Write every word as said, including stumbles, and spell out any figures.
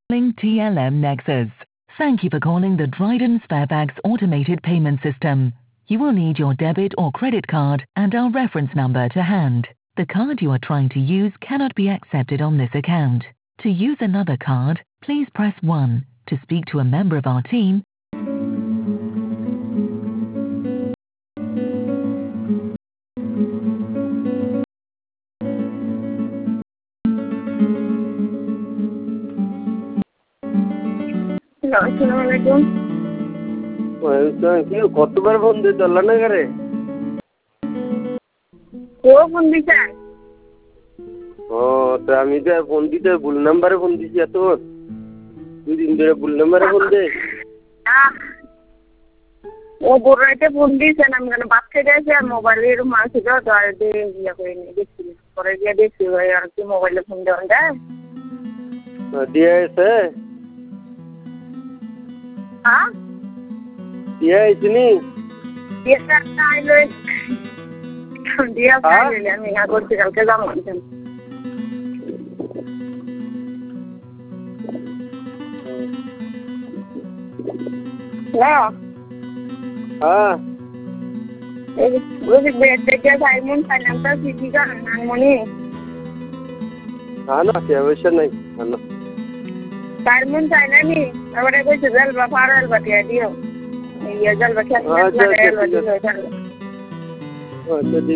Calling T L M Nexus. Thank you for calling the Dryden Sparebags automated payment system. You will need your debit or credit card and our reference number to hand. The card you are trying to use cannot be accepted on this account. To use another card, please press one. To speak to a member of our team, Assalamualaikum. Waalaikumsalam. কতবার phone দিয়ে ধরলা না করে? ও phone দিছেন? ও তো আমি তো phone দিতে ভুল নাম্বারে ফোন দিছি এত দুই দিন ধরে ভুল নাম্বারে ফোন দে ও বড়রাইতে ফোন দিছেন আমি কেন বাচ্চা গেছে আর মোবাইলের মাসি তো আর দিয়ে ইয়া করে নি দেখছি পরে গিয়ে দেখছি ভাই আর কি মোবাইলে ফোন দেওয়া যায় দিয়ে এসে হ্যাঁ দিয়ে এসেনি দিয়ে আইলে দিয়ে আইলে আমি না করছি কালকে যাবো না হ্যাঁ এই ওই বেডে সাইমন ফাইনান্সা সিটি গান নামনি হ্যাঁ না কি অবশ্য নাই না সাইমন চাইনানি আমারে কই জল বা ফারাল বাটিয়া দিও এই জল বাটিয়া আচ্ছা আচ্ছা